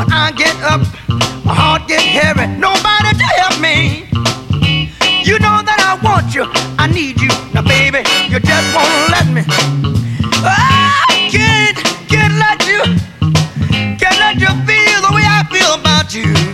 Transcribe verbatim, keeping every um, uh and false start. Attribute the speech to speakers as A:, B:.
A: When I get up, my heart get heavy. Nobody to help me. You know that I want you, I need you. Now baby, you just won't let me. I can't, can't let you, can't let you feel the way I feel about you.